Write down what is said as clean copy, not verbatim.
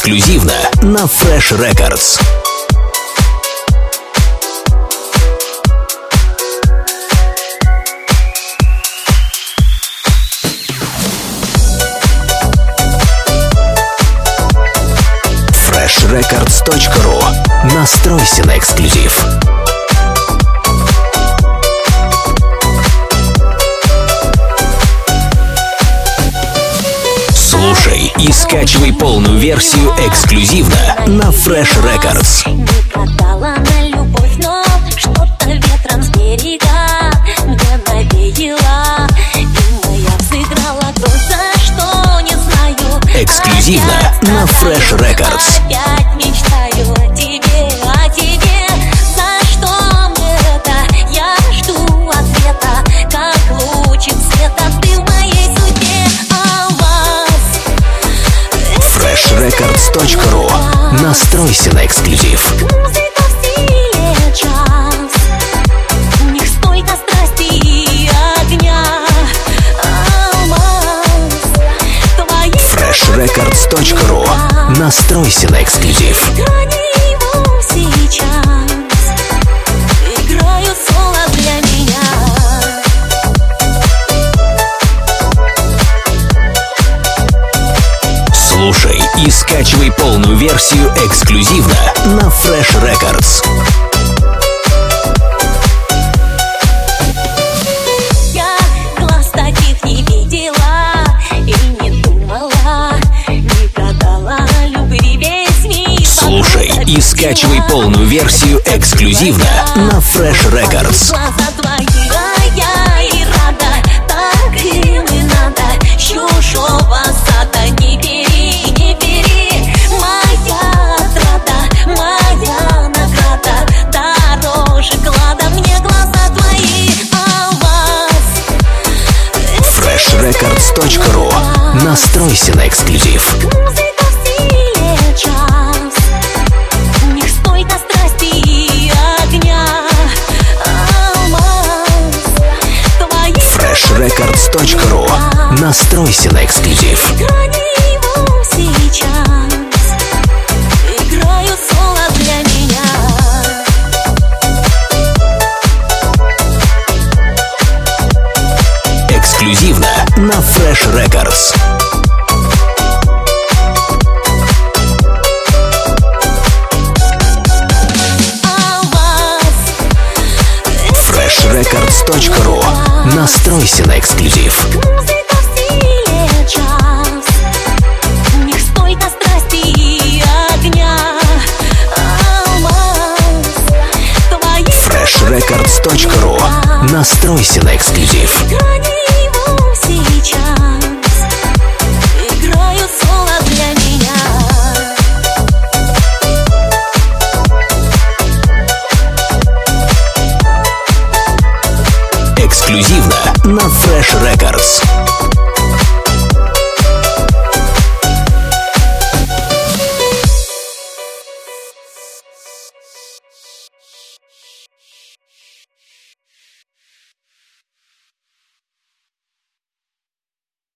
Эксклюзивно на Fresh Records. freshrecords.ru. Настройся на эксклюзив. Слушай и скачивай полную версию эксклюзивно на Fresh Records. Не продала на любовь, но что-то ветром с берега мне навеяло, и моя взыграла кровь, за что не знаю. Эксклюзивно на Fresh Records. Опять мечтаю о тебе, о тебе. За что мне это? Я жду ответа, как лучик света. Ты в моей судьбе, freshrecords.ru. Настройся на эксклюзив. музыка в стиле джаз. У них столько страсти и огня. Алмаз твоей freshrecords.ru. Настройся на эксклюзив. грани его сейчас играют соло для меня. Слушай и скачивай полную версию эксклюзивно на Fresh Records. Я глаз таких не видела и не думала, не гадала любви весь мир. Слушай и скачивай полную версию эксклюзивно на Fresh Records. Глаза твои, а я и рада, так им и надо. Чужого сада не бери, не бери. Моя отрада, моя награда, дороже клада мне глаза твои. Алмаз freshrecords.ru. Настройся на эксклюзив. музыка в стиле джаз. У них столько страсти и огня. Алмаз твои freshrecords.ru. Настройся на эксклюзив. грани его сейчас играют соло для меня. Эксклюзивно на Fresh Records. Алмаз freshrecords.ru. Настройся на эксклюзив. музыка в стиле джаз. У них столько страсти и огня. Алмаз твои freshrecords.ru. Настройся на эксклюзив. грани его сейчас играют соло для меня. Эксклюзивно на Fresh Records.